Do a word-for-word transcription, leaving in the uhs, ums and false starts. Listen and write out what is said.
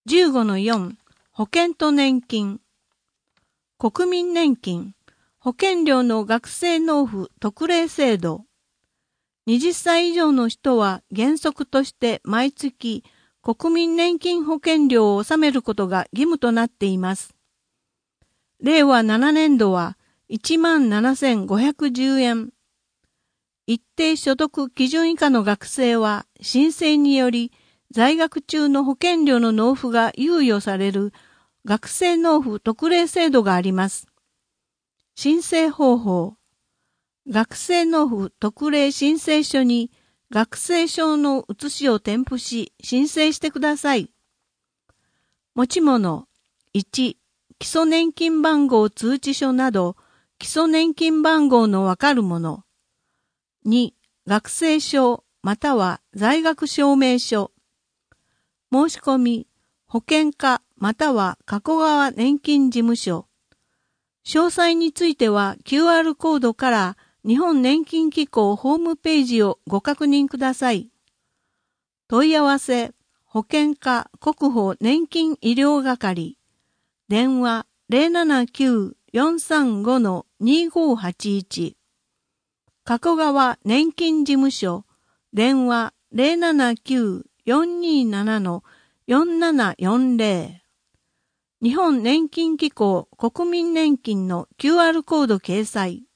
じゅうごのよん 保険と年金。国民年金、保険料の学生納付特例制度。はたち以上の人は原則として毎月国民年金保険料を納めることが義務となっています。れいわななねんどはいちまんななせんごひゃくじゅうえん。一定所得基準以下の学生は申請により在学中の保険料の納付が猶予される学生納付特例制度があります。申請方法。学生納付特例申請書に学生証の写しを添付し申請してください。持ち物。いち、基礎年金番号通知書など基礎年金番号のわかるもの。に、学生証または在学証明書。申し込み、保険課または加古川年金事務所。詳細については キューアール コードから日本年金機構ホームページをご確認ください。問い合わせ、保険課国保年金医療係。電話 ゼロななきゅう よんさんご にごはちいち。加古川年金事務所。電話 ゼロななきゅう よんになな よんななよんゼロ。日本年金機構国民年金の キューアール コード掲載。